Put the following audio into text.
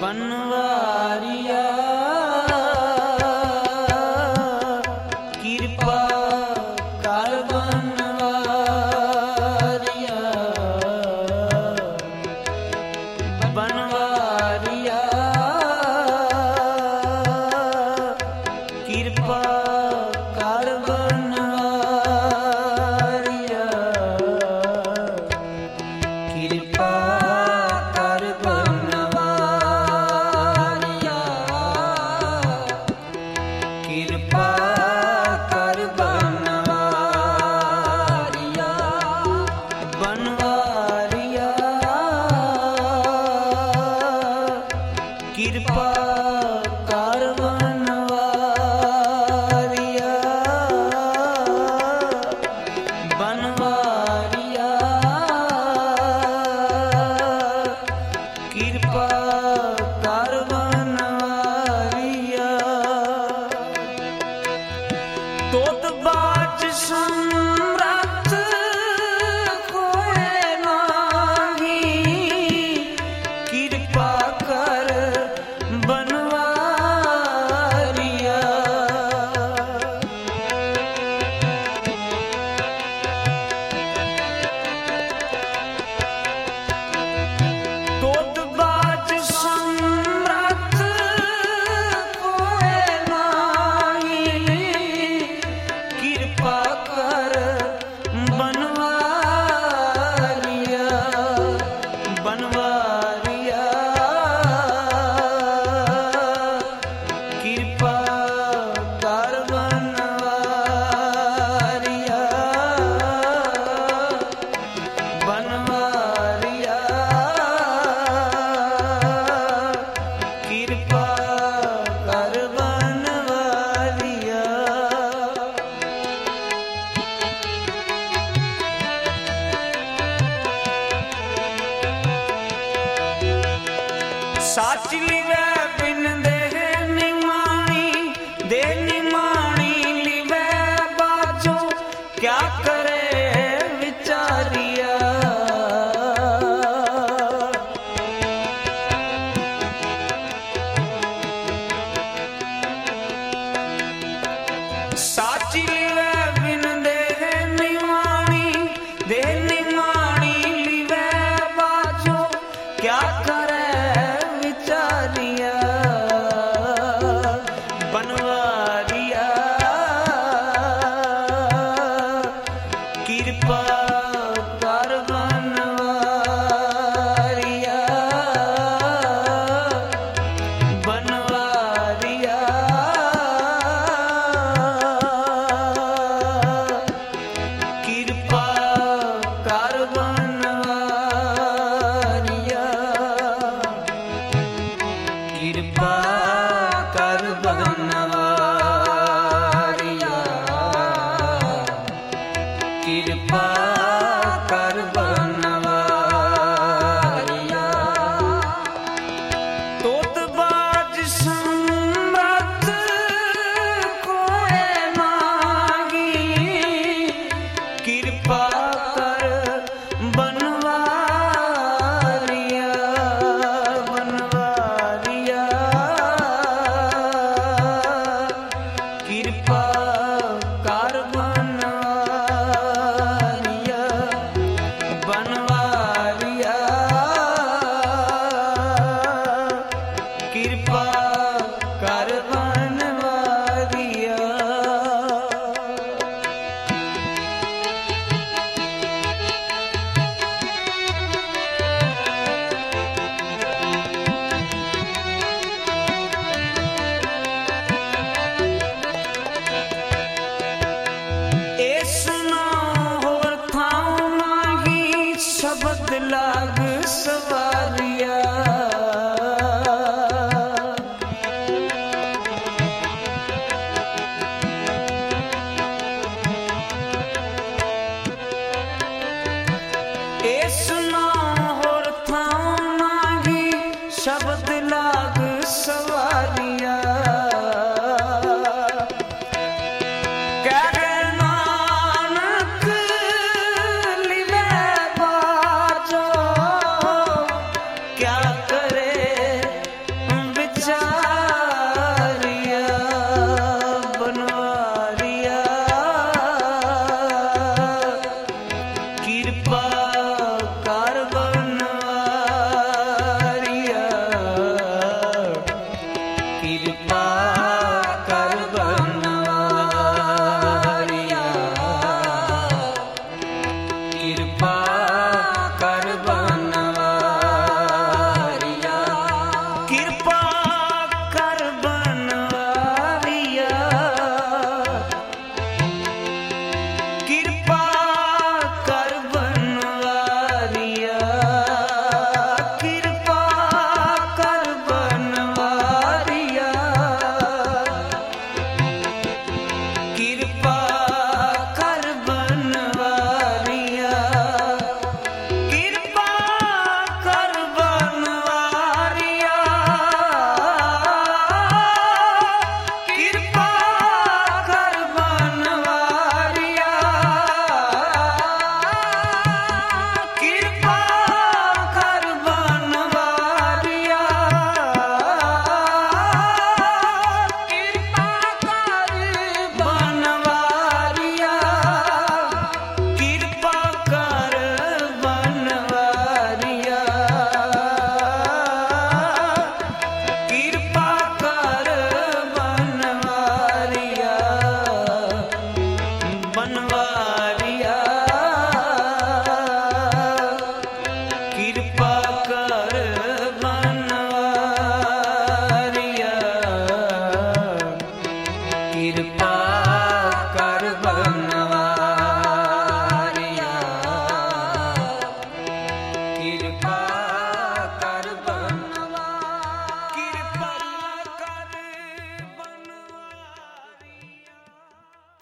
बनवारिया कृपा कर बनवारिया बनवारिया कृपा कर बनवारिया कृपा कर बनवारिया कृपा कर बनवारिया बनवारिया कृपा कर बनवारिया बनवारिया कृपा कर बनवारिया तोत बाच सम्राट कोई नाही कृपा कर बनवारिया तोत बाच सम्राट कोई नाही कृपा कर बनवारिया बनवारिया कृपा कर बनवारिया बनवारिया कृपा कर बनवारिया साच लिवे बिन देह निमानी दे निमानी लिवे बाजो क्या करे विचारिया साच लिवे बिन देह निमानी दे निमानी लिवे बाजो क्या करे विचारिया बनवारिया कृपा कर बनवारिया बनवारिया कृपा कर बनवारिया कृपा कर बनवारिया कृपा कर बनवारिया तोत बाज सम्राट कोई नाही कृपा कर बनवारिया बनवारिया कृपा कर बनवारिया बनवारिया कृपा कर बनवारिया ए सुना होर थाऊ नाही शब्द लाग सवारिया ए सुना होर थाऊ नाही शब्द लाग